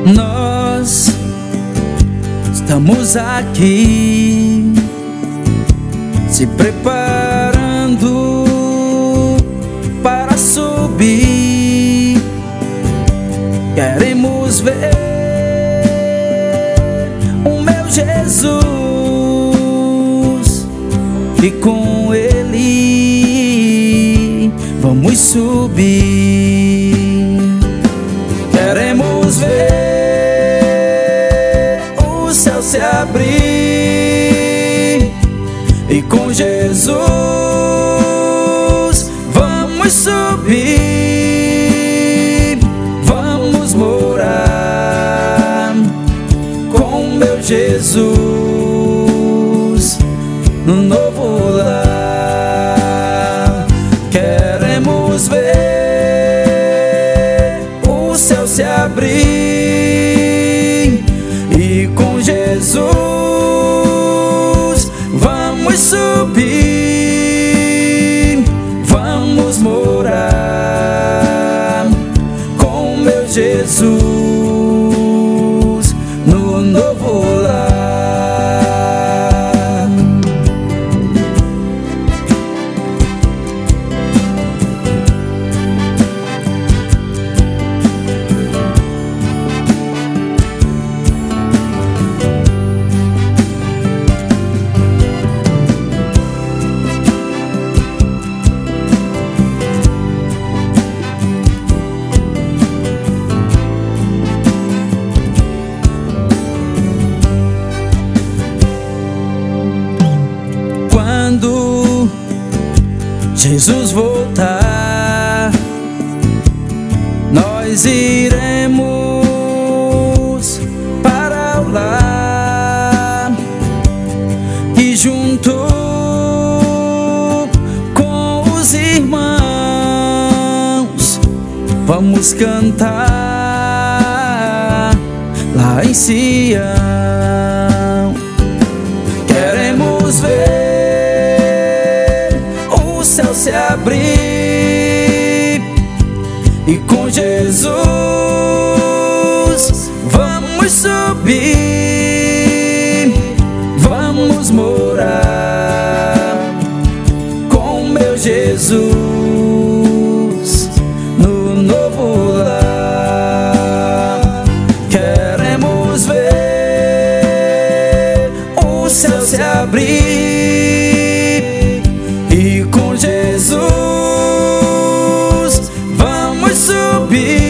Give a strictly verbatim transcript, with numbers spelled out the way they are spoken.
Nós estamos aqui se preparando para subir. Queremos ver o meu Jesus e com Ele vamos subir. Queremos ver o céu se abrir e com Jesus vamos subir. Vamos morar com meu Jesus no novo lar. Queremos ver o céu se abrir e com Jesus vamos subir. Vamos morar com meu Jesus no novo lar. Quando Jesus voltar, nós iremos para o lar e junto com os irmãos vamos cantar lá em Sião. Queremos ver o céu se abrir e com Jesus vamos subir. Vamos morar com meu Jesus no novo lar. Queremos ver o céu se abrir e com Jesus vamos subir.